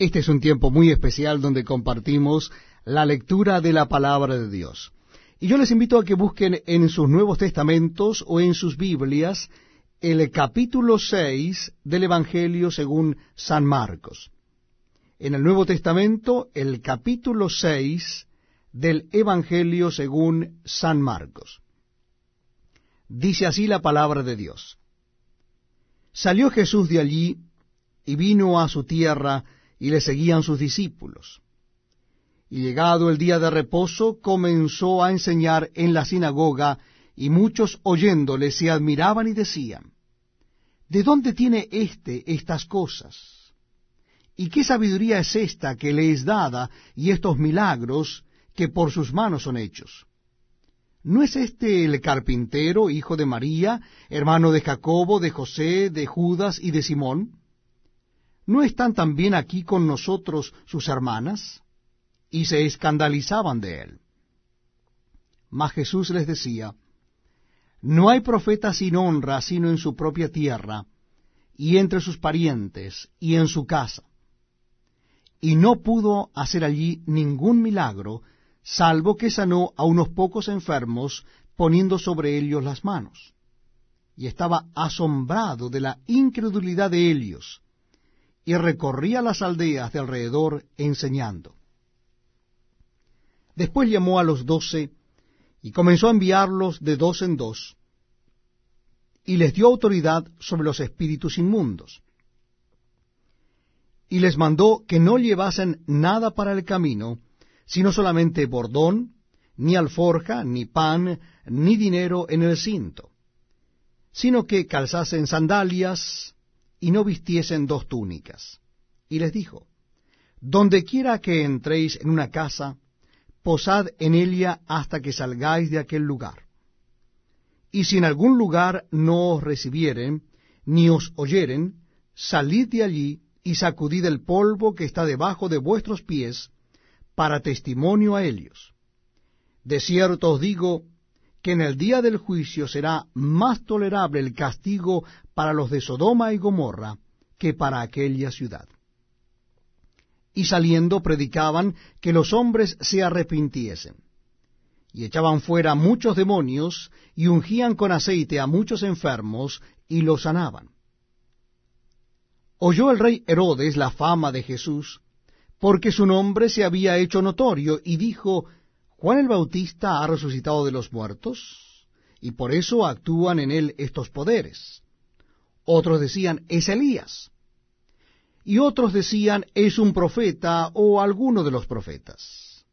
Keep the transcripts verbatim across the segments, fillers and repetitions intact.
Este es un tiempo muy especial donde compartimos la lectura de la palabra de Dios. Y yo les invito a que busquen en sus Nuevos Testamentos o en sus Biblias el capítulo seis del Evangelio según San Marcos. En el Nuevo Testamento, el capítulo seis del Evangelio según San Marcos. Dice así la palabra de Dios. Salió Jesús de allí y vino a su tierra, y le seguían sus discípulos. Y llegado el día de reposo, comenzó a enseñar en la sinagoga, y muchos oyéndole se admiraban y decían, ¿de dónde tiene éste estas cosas? ¿Y qué sabiduría es esta que le es dada, y estos milagros que por sus manos son hechos? ¿No es este el carpintero, hijo de María, hermano de Jacobo, de José, de Judas y de Simón? ¿No están también aquí con nosotros sus hermanas? Y se escandalizaban de él. Mas Jesús les decía, no hay profeta sin honra sino en su propia tierra, y entre sus parientes, y en su casa. Y no pudo hacer allí ningún milagro, salvo que sanó a unos pocos enfermos, poniendo sobre ellos las manos. Y estaba asombrado de la incredulidad de ellos, y recorría las aldeas de alrededor enseñando. Después llamó a los doce, y comenzó a enviarlos de dos en dos, y les dio autoridad sobre los espíritus inmundos. Y les mandó que no llevasen nada para el camino, sino solamente bordón, ni alforja, ni pan, ni dinero en el cinto, sino que calzasen sandalias, y no vistiesen dos túnicas. Y les dijo, donde quiera que entréis en una casa, posad en ella hasta que salgáis de aquel lugar. Y si en algún lugar no os recibieren, ni os oyeren, salid de allí y sacudid el polvo que está debajo de vuestros pies, para testimonio a ellos. De cierto os digo, que en el día del juicio será más tolerable el castigo para los de Sodoma y Gomorra que para aquella ciudad. Y saliendo predicaban que los hombres se arrepintiesen. Y echaban fuera muchos demonios, y ungían con aceite a muchos enfermos, y los sanaban. Oyó el rey Herodes la fama de Jesús, porque su nombre se había hecho notorio, y dijo, Juan el Bautista ha resucitado de los muertos, y por eso actúan en él estos poderes. Otros decían, es Elías. Y otros decían, es un profeta o alguno de los profetas.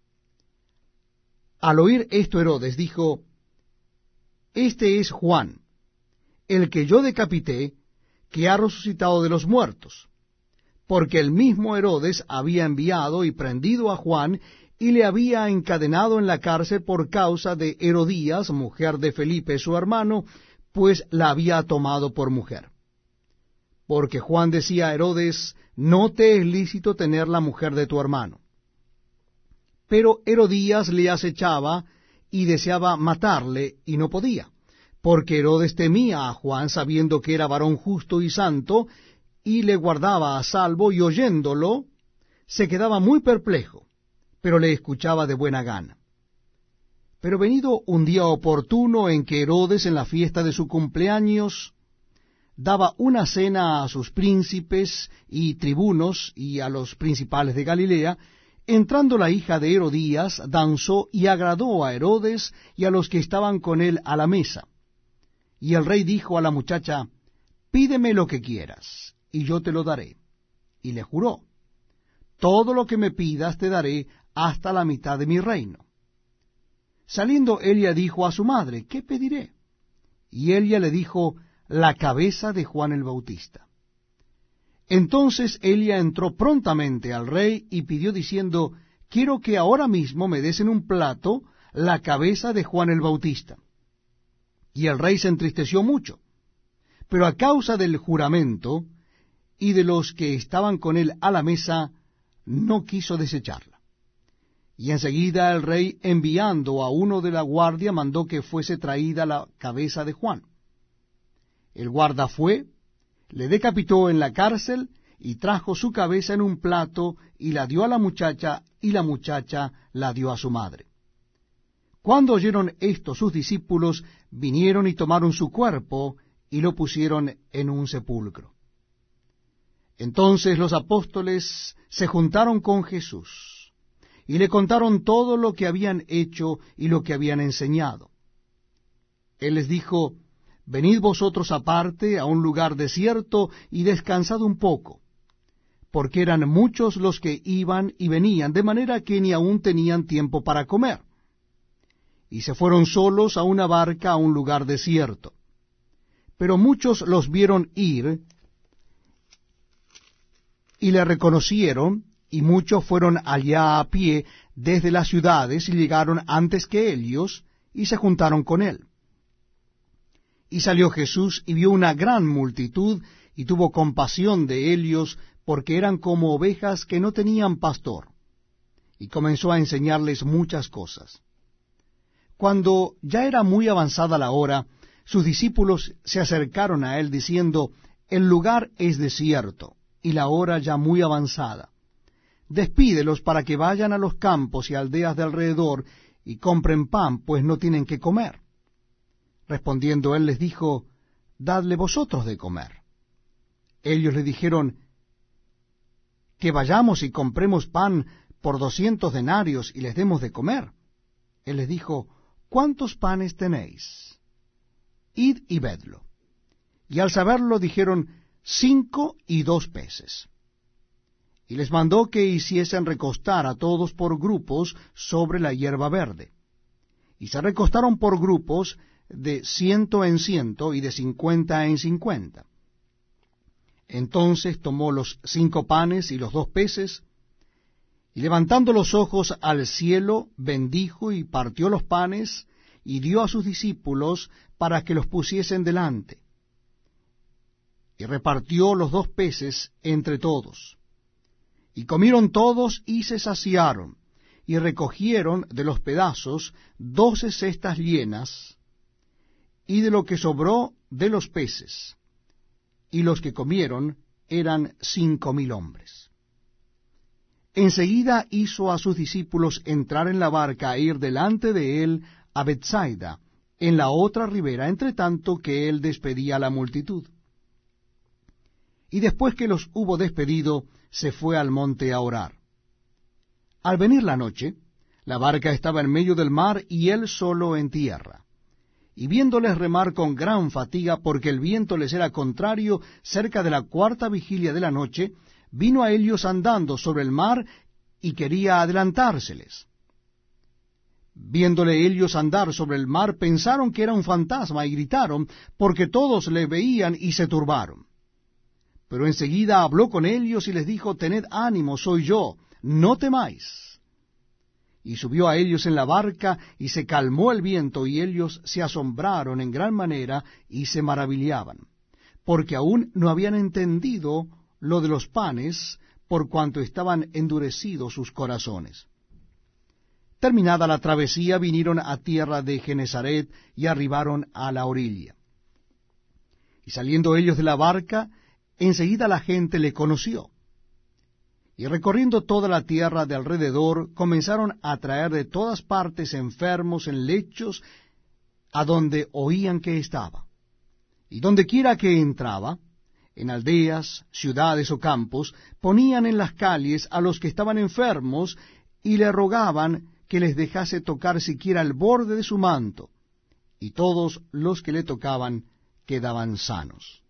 Al oír esto Herodes dijo, este es Juan, el que yo decapité, que ha resucitado de los muertos. Porque el mismo Herodes había enviado y prendido a Juan, y le había encadenado en la cárcel por causa de Herodías, mujer de Felipe su hermano, pues la había tomado por mujer. Porque Juan decía a Herodes, no te es lícito tener la mujer de tu hermano. Pero Herodías le acechaba y deseaba matarle, y no podía, porque Herodes temía a Juan, sabiendo que era varón justo y santo, y le guardaba a salvo, y oyéndolo, se quedaba muy perplejo, pero le escuchaba de buena gana. Pero venido un día oportuno en que Herodes, en la fiesta de su cumpleaños, daba una cena a sus príncipes y tribunos y a los principales de Galilea, entrando la hija de Herodías, danzó y agradó a Herodes y a los que estaban con él a la mesa. Y el rey dijo a la muchacha, pídeme lo que quieras, y yo te lo daré. Y le juró, todo lo que me pidas te daré, hasta la mitad de mi reino. Saliendo Elia dijo a su madre, ¿qué pediré? Y Elia le dijo, la cabeza de Juan el Bautista. Entonces Elia entró prontamente al rey y pidió diciendo, quiero que ahora mismo me des en un plato la cabeza de Juan el Bautista. Y el rey se entristeció mucho, pero a causa del juramento y de los que estaban con él a la mesa, no quiso desecharla. Y enseguida el rey, enviando a uno de la guardia, mandó que fuese traída la cabeza de Juan. El guarda fue, le decapitó en la cárcel y trajo su cabeza en un plato, y la dio a la muchacha, y la muchacha la dio a su madre. Cuando oyeron esto sus discípulos, vinieron y tomaron su cuerpo, y lo pusieron en un sepulcro. Entonces los apóstoles se juntaron con Jesús, y le contaron todo lo que habían hecho y lo que habían enseñado. Él les dijo: Venid vosotros aparte a un lugar desierto y descansad un poco, porque eran muchos los que iban y venían, de manera que ni aun tenían tiempo para comer. Y se fueron solos a una barca a un lugar desierto. Pero muchos los vieron ir, y le reconocieron, y muchos fueron allá a pie desde las ciudades, y llegaron antes que ellos, y se juntaron con él. Y salió Jesús, y vio una gran multitud, y tuvo compasión de ellos, porque eran como ovejas que no tenían pastor, y comenzó a enseñarles muchas cosas. Cuando ya era muy avanzada la hora, sus discípulos se acercaron a él, diciendo: El lugar es desierto, y la hora ya muy avanzada. Despídelos para que vayan a los campos y aldeas de alrededor, y compren pan, pues no tienen qué comer. Respondiendo él les dijo: Dadle vosotros de comer. Ellos le dijeron: Que vayamos y compremos pan por doscientos denarios y les demos de comer. Él les dijo: ¿Cuántos panes tenéis? Id y vedlo. Y al saberlo dijeron: Cinco y dos peces. Y les mandó que hiciesen recostar a todos por grupos sobre la hierba verde. Y se recostaron por grupos de ciento en ciento y de cincuenta en cincuenta. Entonces tomó los cinco panes y los dos peces, y levantando los ojos al cielo, bendijo y partió los panes, y dio a sus discípulos para que los pusiesen delante. Y repartió los dos peces entre todos. Y comieron todos y se saciaron, y recogieron de los pedazos doce cestas llenas, y de lo que sobró de los peces, y los que comieron eran cinco mil hombres. Enseguida hizo a sus discípulos entrar en la barca e ir delante de él a Bethsaida, en la otra ribera, entre tanto que él despedía a la multitud. Y después que los hubo despedido, se fue al monte a orar. Al venir la noche, la barca estaba en medio del mar y él solo en tierra. Y viéndoles remar con gran fatiga, porque el viento les era contrario, cerca de la cuarta vigilia de la noche, vino a ellos andando sobre el mar y quería adelantárseles. Viéndole ellos andar sobre el mar, pensaron que era un fantasma y gritaron, porque todos le veían y se turbaron. Pero enseguida habló con ellos y les dijo: Tened ánimo, soy yo, no temáis. Y subió a ellos en la barca, y se calmó el viento, y ellos se asombraron en gran manera, y se maravillaban, porque aún no habían entendido lo de los panes, por cuanto estaban endurecidos sus corazones. Terminada la travesía, vinieron a tierra de Genesaret, y arribaron a la orilla. Y saliendo ellos de la barca, enseguida la gente le conoció. Y recorriendo toda la tierra de alrededor, comenzaron a traer de todas partes enfermos en lechos, a donde oían que estaba. Y donde quiera que entraba, en aldeas, ciudades o campos, ponían en las calles a los que estaban enfermos, y le rogaban que les dejase tocar siquiera el borde de su manto, y todos los que le tocaban quedaban sanos.